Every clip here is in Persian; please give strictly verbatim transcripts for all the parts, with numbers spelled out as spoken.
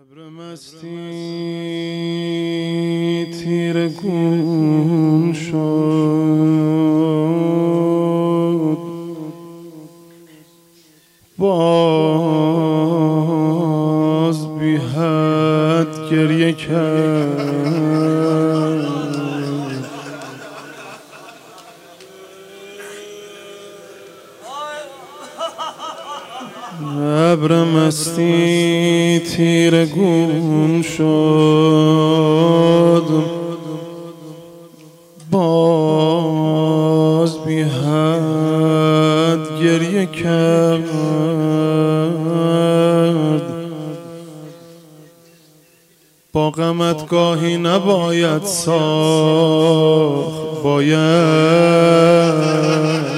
ابر مستی تیرگون شد، باز بی حد گریه کرد. ابر مستی تیرگون شد، باز بی حد گریه کرد. با غمت گاهی نباید ساخت، باید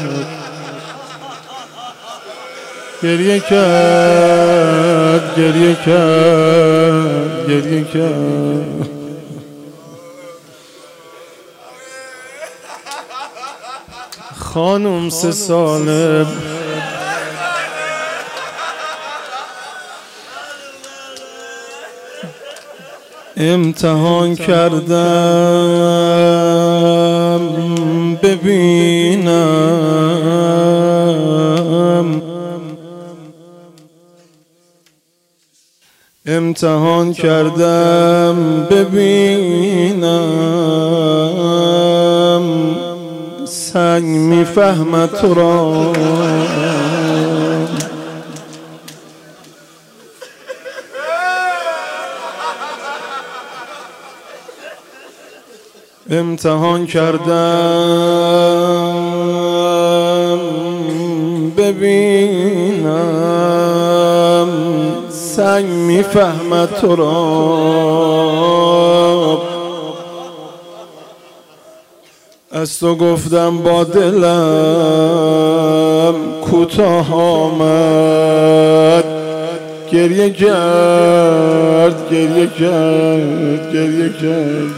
گریه کرد، گریه کرد، گریه کرد. خانم سه ساله امتحان کردم ببینم، امتحان کردم ببینم، سنگ میفهمد تو را. امتحان کردم ببینم، سنگ میفهمد تو را. از تو گفتم با دلم کوتاه آمد، گریه کرد، گریه کرد، گریه کرد.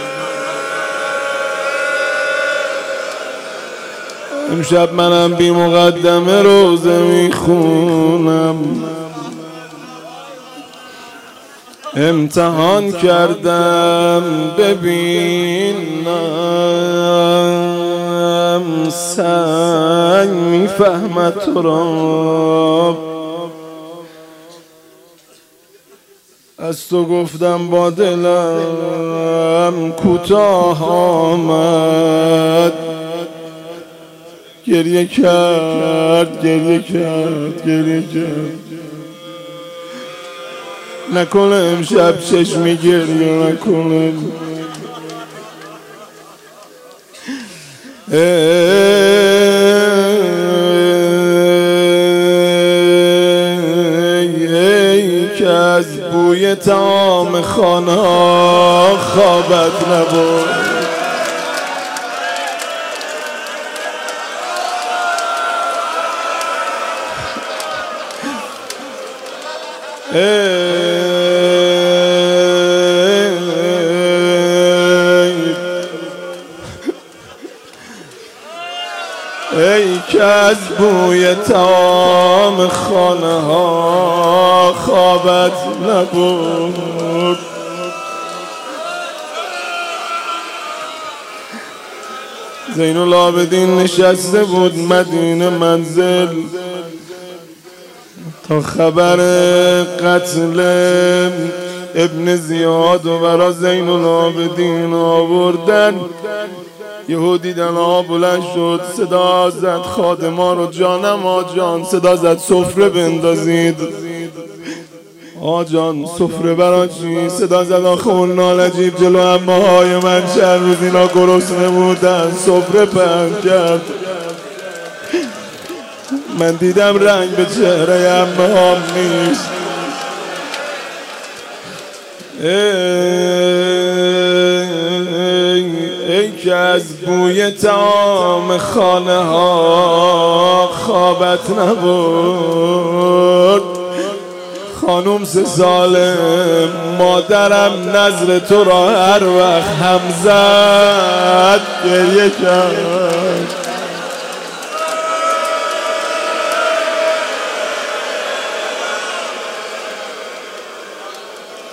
امشب منم بی مقدمه روزه میخونم، امتحان کردم ببینم، سنگ میفهمد تو را. از تو گفتم با دلم کوتاه آمد، گریه کرد، گریه کرد، گریه کرد. نکنه امشب چشمی گریه نکنه. ای, ای که از بوی طعام خانه خوابت نبرد. ای, ای که از بوی طعام خانه ها خوابت نبرد. زین العابدین نشسته بود مدینه منزل تا خبر قتل ابن زیاد و برا زین العابدین آوردن. یهو دیدن آب بلند شد، صدا زد خادما رو جانم آجان، صدا زد سفره بندازید. آجان سفره برا چی؟ صدا زد آخه اون نالجیب جلو امه های من چند روز اینا گرسنه بودن، سفره پهن کرد. من دیدم رنگ به چهره امه هام نیست. ای, ای که از بوی طعام خانه ها خوابت نبرد. خانوم سه ساله مادرم نظر تو را هر وقت هم زد گریه کرد.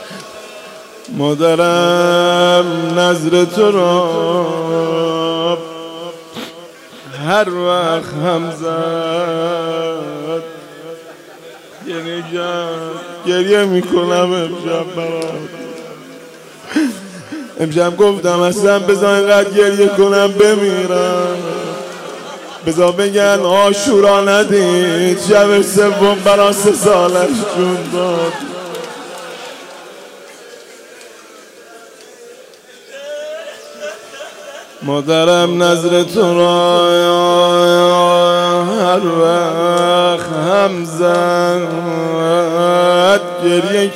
مادرم نظر تو را هر وقت هم زد گریه کرد. گریه میکنم امشب برات. امشب گفتم اصلا بذار اینقدر گریه کنم بمیرم، بذار بگن عاشورا ندید شب سوم برا سه سالش جون داد. مادرم نظر تو را هر وقت هم زد گریه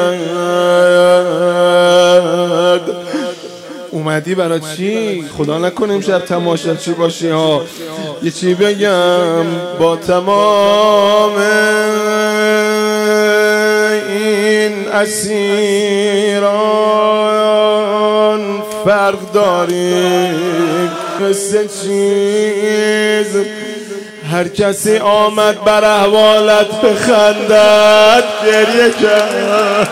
کرد. اومدی برای چی؟ خدا نکنه امشب تماشا چی باشی ها. یه چی بگم با تمام این اسیران فرق داریم مثل چیز. هر کسی آمد بر احوالت بخندد گریه کرد.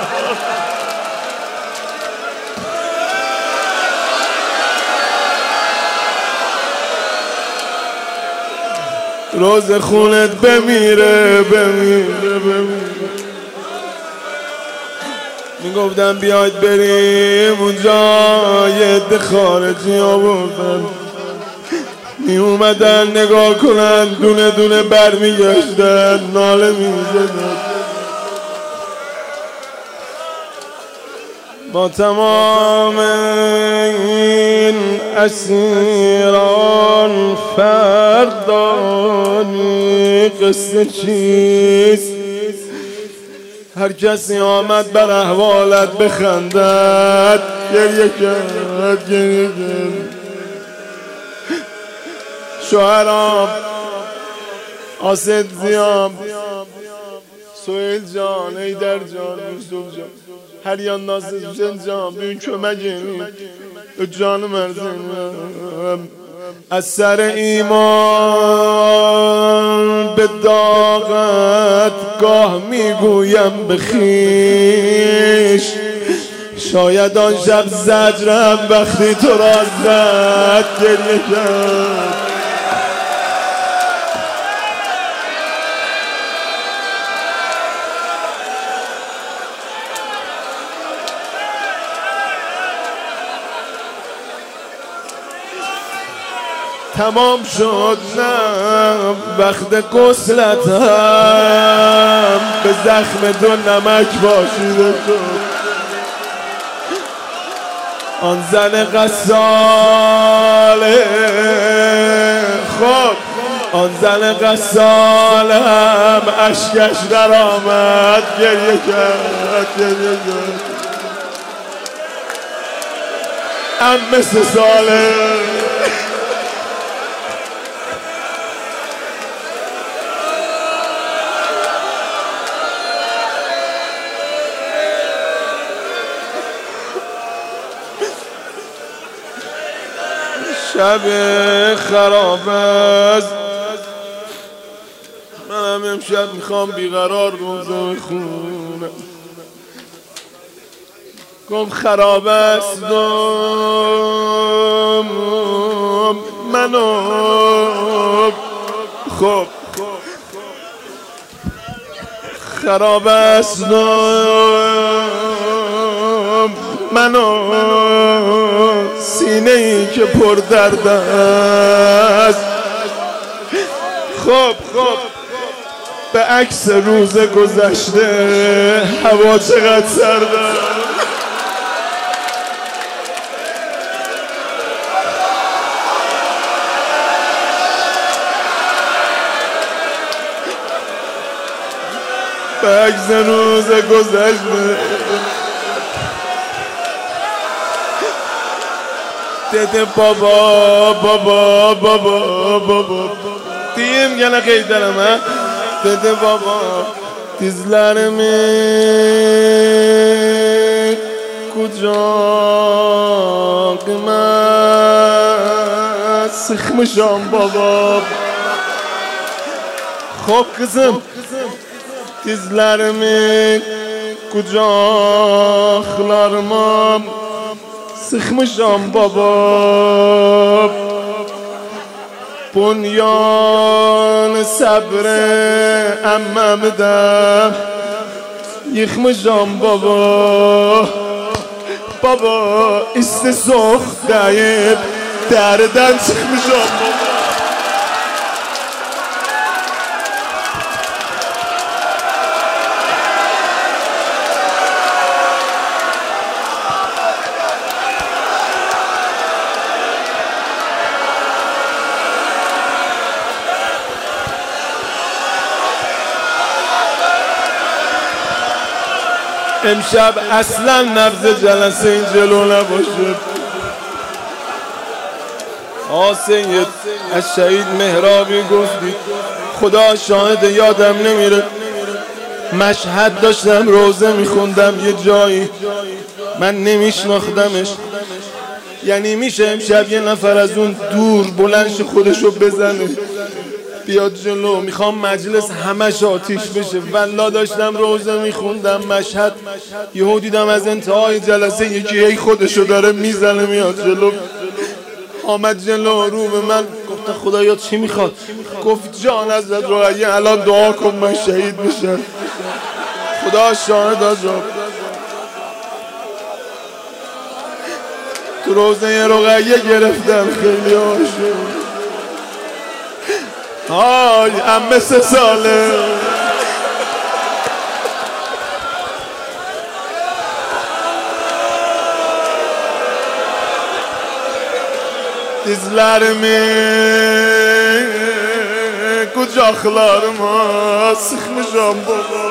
روز خونت بمیره بمیره بمیره. میگفتم بیاید بریم اونجا، یه عده خارجی آوردن می اومدن نگاه کنن، دونه دونه برمیگشتن ناله میزدن. با تمام این اسیران فرق داری قصه چیست. هر کسی آمد بر احوالت بخندد گریه کرد گریه کرد. شوهرام آسد زیام، سویل جان، ایدر جان، یوسف جان، هریان ناصر حسین جان، بین کمکینی جان مرزیم. از سر ایمان به داغت گاه میگویم بخیش. شاید آن شب زجرم وقتی تو را زد گریه کرد. تمام شد نه وقت غسلت هم به زخم دو نمک باشیده شد. آن زن غساله خب آن زن غساله هم اشکش در آمد گریه کرد گریه کرد. عمه سه ساله شب خراب است. منم امشب میخوام بیقرار روزه بخونم. گم خراب است منو خب خراب است منو سینه ای که پر درد است. خب خب به عکس روز گذشته هوا چقدر سرد است. به عکس روز گذشته دیده بابا بابا بابا بابا diyeyim gene kaydarım ha. Dedi baba dizlerimi kucağıma sıkmışam baba. Hop kızım dizlerimi kucaklarıma sıkmışam baba. Bunyan sabrı emmemde yıkmışam baba. Baba istisok deyip derden çıkmışam baba. امشب اصلا نبض جلسه این جلو نباشه. آسید از شهید مهرابی گفتی خدا شاهد یادم نمیره. مشهد داشتم روزه میخوندم یه جایی من نمیشناختمش. یعنی میشه امشب یه نفر از اون دور بلندش خودشو بزنه بیاد جلو؟ میخوام مجلس همش آتیش بشه. والله داشتم روزه میخوندم مشهد، یهو دیدم از انتهای جلسه یکی هی خودشو داره میزنه میاد جلو. آمد جلو رو به من گفت خدایا چی میخواد؟ گفت جان حضرت رقیه الان دعا کن من شهید بشم. خدا شاهد آجاب تو روزه رقیه گرفتم خیلی هاشو. آی امه سه ساله dizlerimi kucaklarıma sıkmışam baba.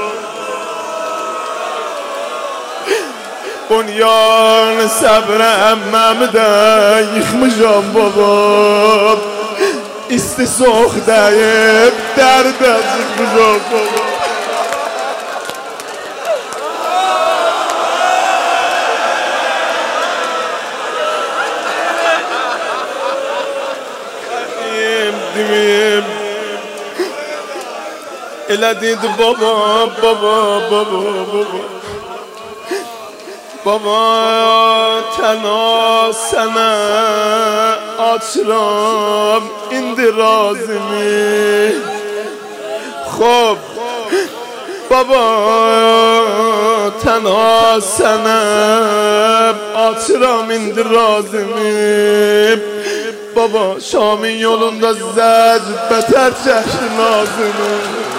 Bunyan sabrı emmemde yıkmışam baba. İstisok deyip derde çıkmışam baba. Dimim Elə dedi baba, baba, baba, baba. Baba təna sənə açıram indi razimi. Xob baba təna sənə açıram indi razimi. Baba Şam'ın yolunda zed beter çeşdi nazını.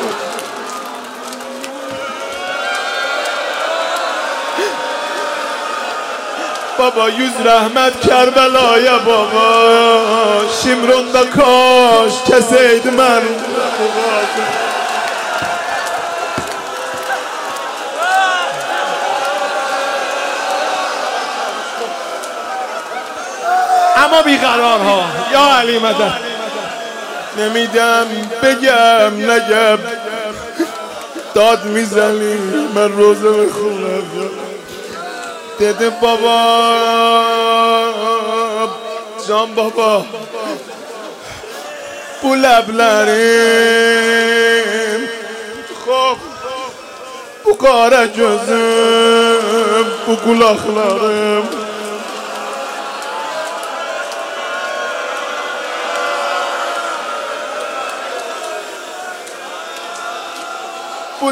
Baba yüz rahmet Kerbela'ya baba. Şimrunda kaş keseydi ben. اما بیقرارها یا علی مدد نمیدم بگم نگم داد میزنی من روزه بخونم. دیده بابا جان بابا bu leblerim خب bu kara gözüm bu kulaklarım bu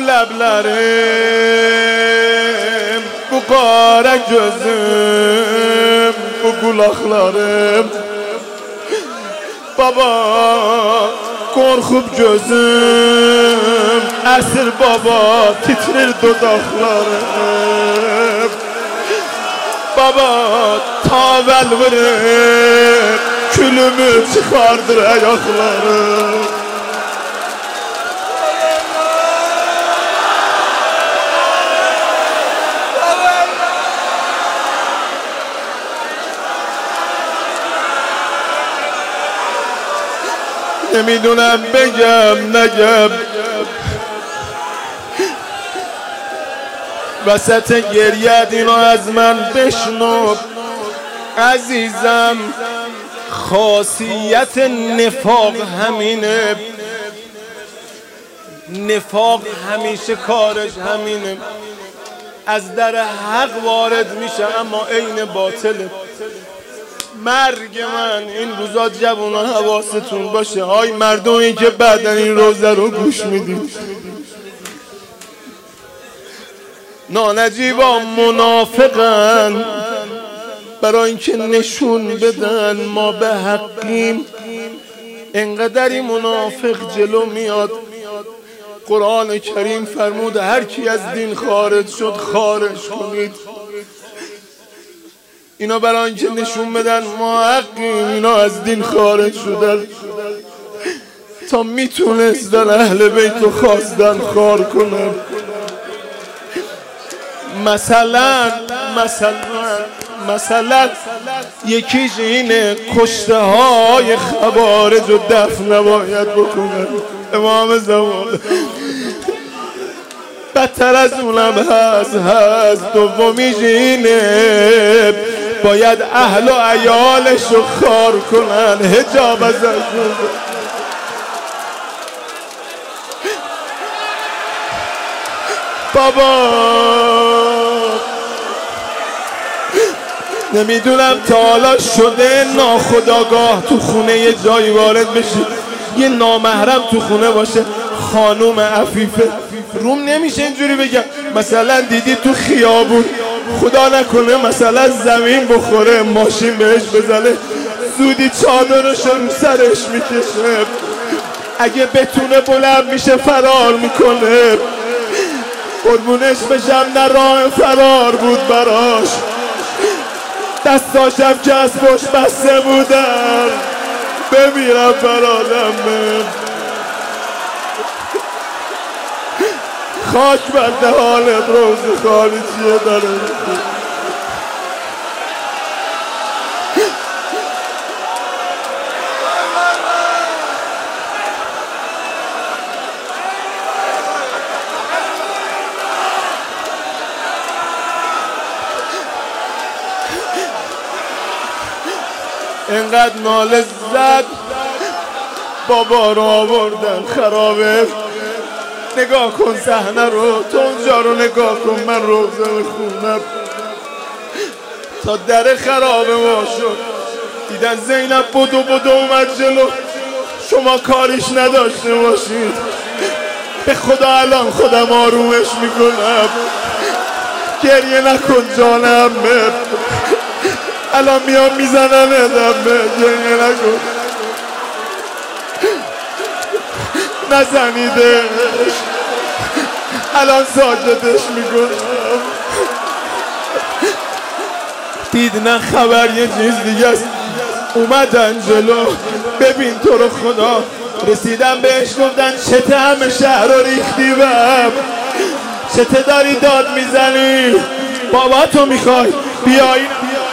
leblerim, bu kara gözüm, bu kulaklarım. Baba korkup gözüm, esir baba titrir dudaklarım. Baba tavel vurip külümü çıkardır ayaklarım. نمیدونم بگم نگم وسط گریه اینو از من بشنو عزیزم. خاصیت نفاق همینه، نفاق همیشه کارش همینه. از در حق وارد میشه اما عین باطله. مرگ من این روزا جوونا حواستون باشه، های مردمی که بعدن این روزه رو گوش میدید، نانجیبا منافقن برای اینکه نشون بدن ما به حقیم. انقدری منافق جلو میاد. قرآن کریم فرمود هر کی از دین خارج شد خارج کنید. اینا برای اینکه نشون بدن ما حقیم، اینا از دین خارج شدن تا میتونستن اهل بیت رو خواستن خار کنن. مثلا مثلا مثلا یکیش اینه کشته های خوارج رو دفن نباید بکنن. امام زمان بدتر از اونم هست هست دومیش اینه باید اهل و عیالش رو خار کنن، حجاب ازشون. بابا نمیدونم تا حالا شده ناخودآگاه تو خونه یه جایی وارد بشی یه نامحرم تو خونه باشه، خانوم عفیفه، روم نمیشه اینجوری بگم. مثلا دیدی تو خیابون خدا نکنه مثلا زمین بخوره ماشین بهش بزنه، زودی چادرش رو سرش میکشه، اگه بتونه بلند میشه فرار میکنه. قربونش بشم نه راه فرار بود براش، دستاشم که از پشت بسته بودن. بمیرم برادم من، خاک بر دهانت روز خالی چیه داره. انقدر ناله زد بابا رو آوردن خرابه. نگاه کن صحنه رو، تو اونجا رو نگاه کن، من روزه میخونم. تا در خرابه ما شد دیدن زینب بدو بدو اومد جلو. شما کاریش نداشته باشید، به خدا الان خودم آرومش میکنم. گریه نکن جانم، الان میام میزنم ادمه. گریه نکن، نزنیدش، الان ساکتش میکنم. دید نه خبر یه چیز دیگه است. اومدن جلو، ببین تو رو خدا. رسیدم بهش گفتن چته همه شهر رو ریختی بهم، چته داری داد میزنی؟ بابا تو میخوای بیایی؟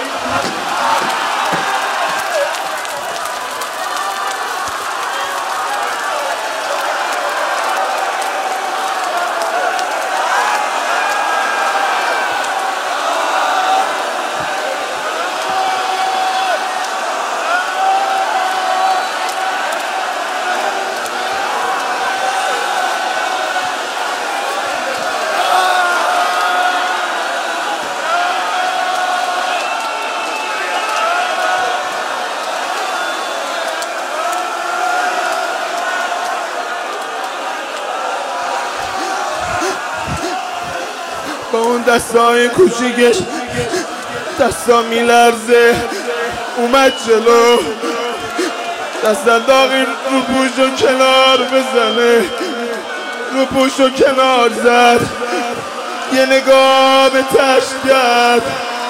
با اون دستای کوچیکش دستا میلرزه، اومد جلو، دست انداخی رو پوشو کنار بزنه، رو پوشو کنار زد، یه نگاه به تشت کرد،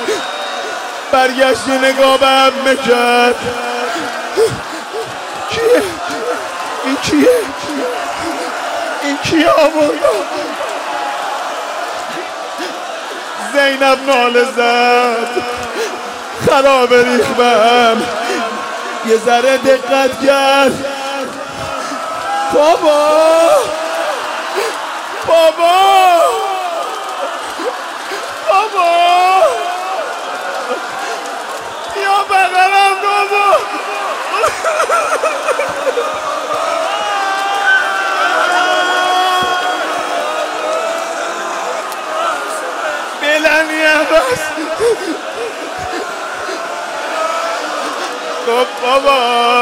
برگشت یه نگاه به همه کرد. کیه؟ این کیه؟ این کیه آورد؟ زینب ناله زد، خراب ریخ بهم. یه ذره دقت کرد. بابا بابا بابا یا بغلم بابا. بس خب بابا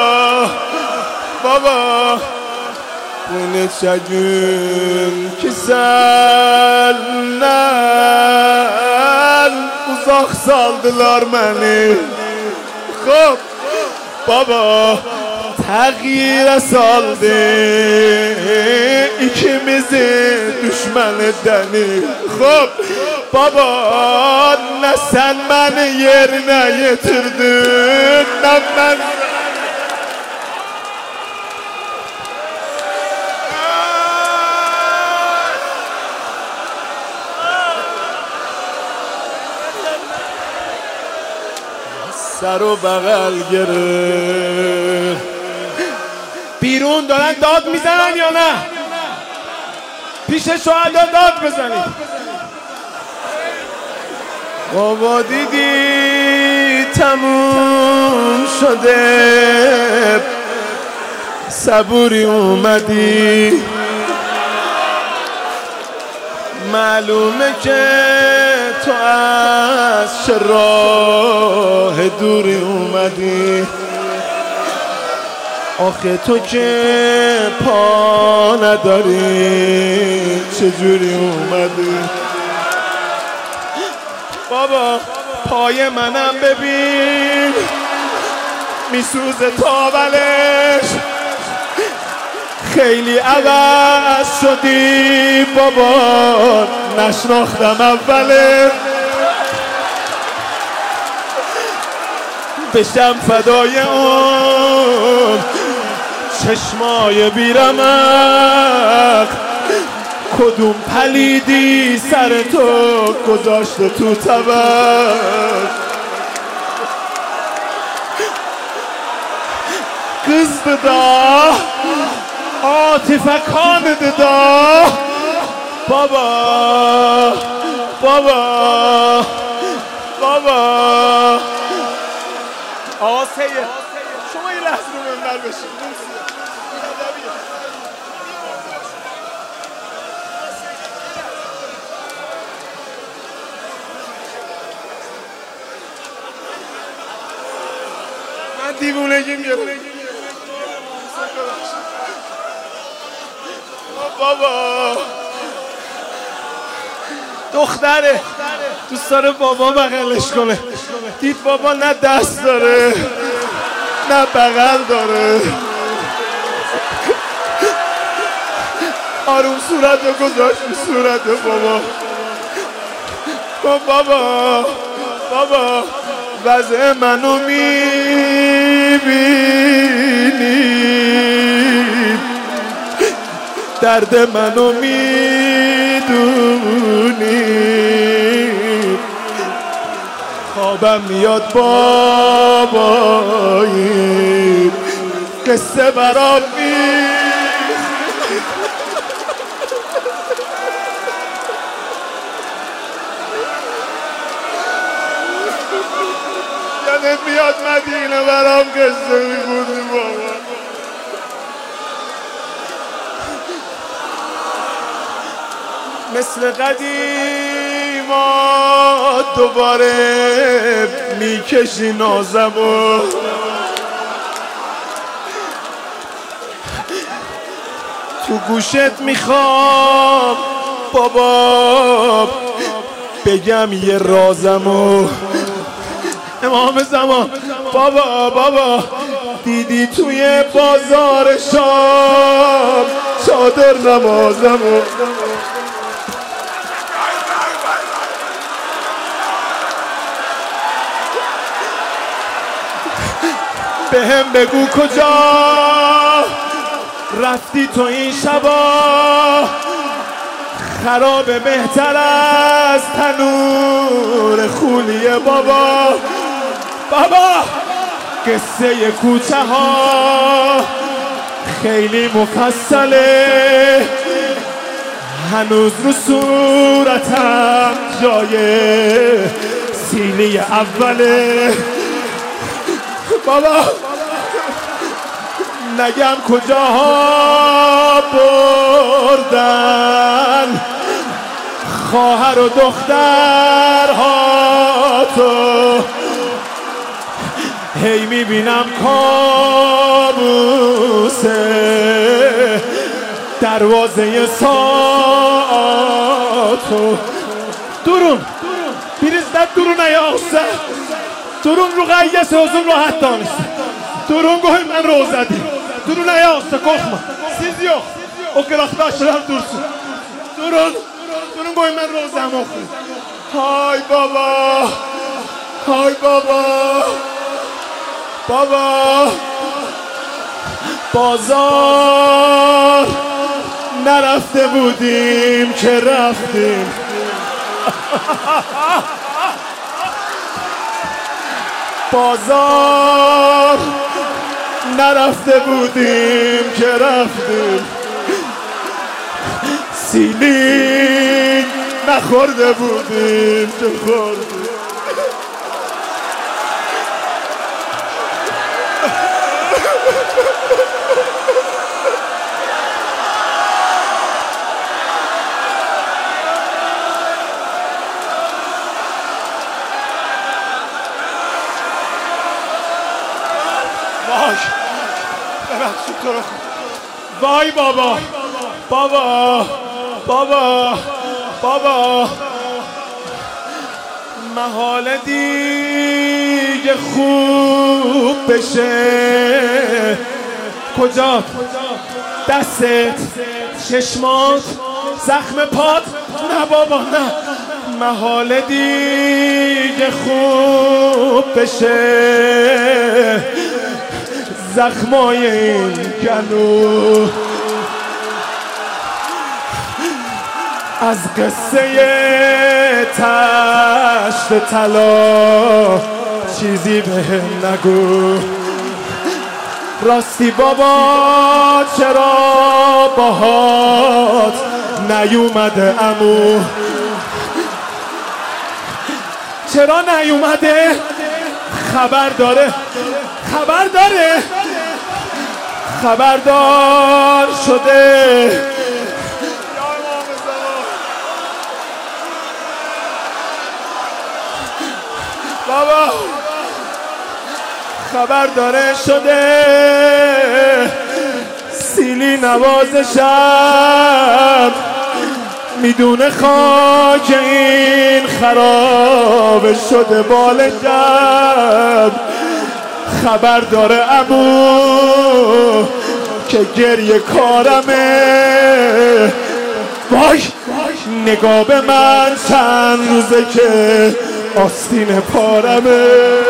baba bunu çəgün ki səndən uzaq saldılar məni. Xop baba təğyirə saldı ikimizi düşmən edəni. Xop baba nə sən məni yerinə yetirdin, nə mən سر و بغل گرفت. بیرون دارن داد میزنن یا نه؟ پیش شهدا داد بزنید. بابا دیدی تموم شده صبوری اومدی، معلومه که تو از چه راه دوری اومدی. آخه تو که پا نداری چجوری اومدی؟ بابا پای منم ببین میسوزه تاولش، خیلی عوض شدی بابا، نشناختم اوله. بشم فدای اون چشمای بیرمق، کدوم پلیدی سر تو گذاشته تو طبق. Kız da Atife kanıdı da baba baba baba. آسیه شما یه لحظه رو منبر بشید. من دیوونگیم گرفت بابا. دختره دوست داره بابا بغلش کنه، دید بابا نه دست داره نه بغل داره، آروم صورت رو گذاشت به صورت بابا. بابا بابا وضع منو میبینی، درد منو میدونی، خوابم میاد بابایی قصه برام می یادت میاد مدینه برام قصه میگوندی بابا. مثل قدیما دوباره میکشی نازمو، تو گوشت میخوام بابا بگم یه رازمو. امام زمان بابا بابا دیدی توی بازار شام چادر نمازمو، به هم بگو کجا رفتی تو این شبا، خرابه بهتر از تنور خولیه بابا. بابا قصه کوچه ها خیلی مفصله، هنوز رو صورتم جای سیلی اوله. بابا نگم کجاها بردن خواهر و دخترها هی میبینم کابوسه دروازه ساعتو درون بیرزدت درون ایاسه درون رو غیس حضور راحت دانست درون گوهی من رو زدی درون ایاسه کخمه سیزیو o kıraktaşlar dursun. Durun. Durun koyun ben rozam okuyun. Hay baba. Hay baba. Baba. بازار نرفته بودیم که رفتیم بازار نرفته بودیم که رفتیم سیلین نخورده بودیم که خوردیم وای ببخشید تو رو وای بابا بابا بابا بابا محاله دیگه خوب بشه کجا دستت چشمات زخم پات نه بابا نه محاله دیگه خوب بشه زخمای این گلو از قصه تشت طلا چیزی بهم نگو راستی بابا چرا باهات نیومده عمو چرا نیومده خبر داره خبر داره خبردار شده بابا خبر داره شده سیلی نوازشم میدونه خاک این خراب شده بالشم خبر داره عمو که گریه کارمه وای نگاه به من چند روزه که آستین پارمه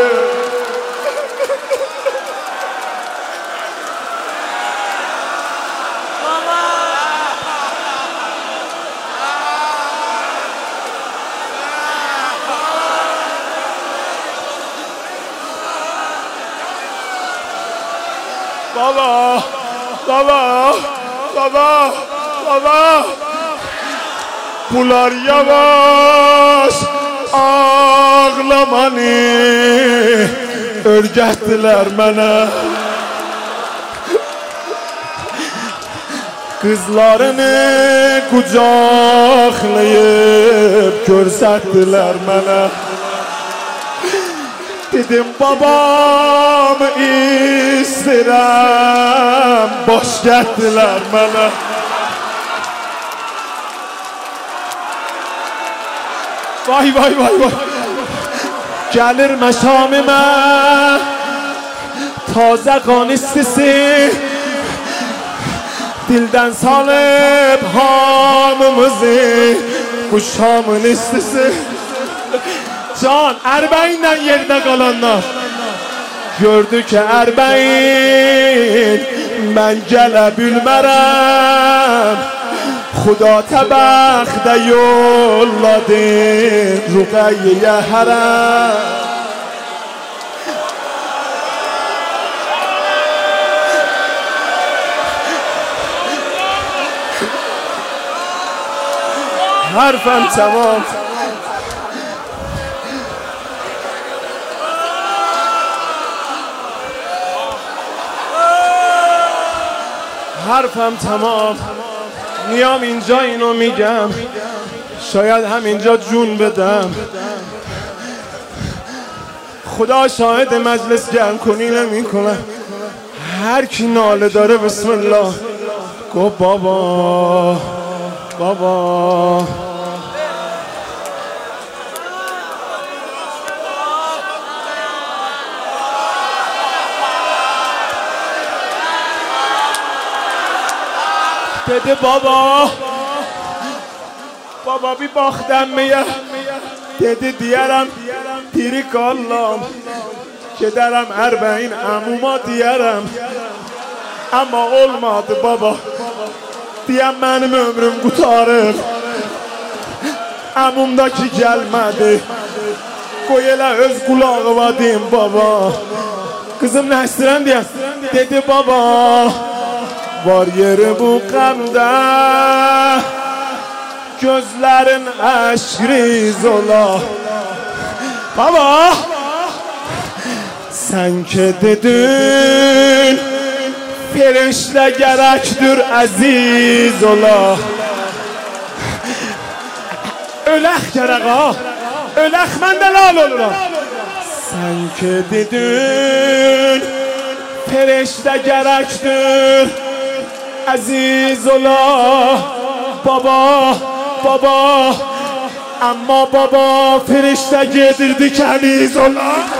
بابا بابا بابا بابا پولار yavaş ağlamanı örgettiler bana kızlarını kucaklayıp görsettiler bana dedim babamı isterim boş gettiler bana vay vay vay vay gelir meşamime taze kan istisi dilden salip hamımızı kuşamın istisi can Erbeğin'den yerde kalanlar gördü ki Erbeğin ben gelebilmerem خدا تبخت یولاده رقیه حرم حرفم تمام حرفم تمام میام اینجا اینو میگم شاید همینجا جون بدم خدا شاهد مجلس گرم کنی نمی کنم. هر کی ناله داره بسم الله گو بابا بابا. دده بابا بابا بی باختم میه دده دیرم دیری کالام که درم اربعین اموما دیرم اما olmadı baba diyem benim ömrüm kurtarır amumdaki gelmedi koy elə öz kulağıma deyim baba. Kızım Nəstirən diyem dedi baba var yeri bu qəmdə gözlərin əşriz ola. Baba sen ki dedin Firişlə gərəkdir əziz ola. Ölək gərək ha, ölək mən də lal oluram. Sən ki dedin Firişlə gərəkdir əziz ola. Baba, baba, amma baba firişlə gedirdi kəniz ola.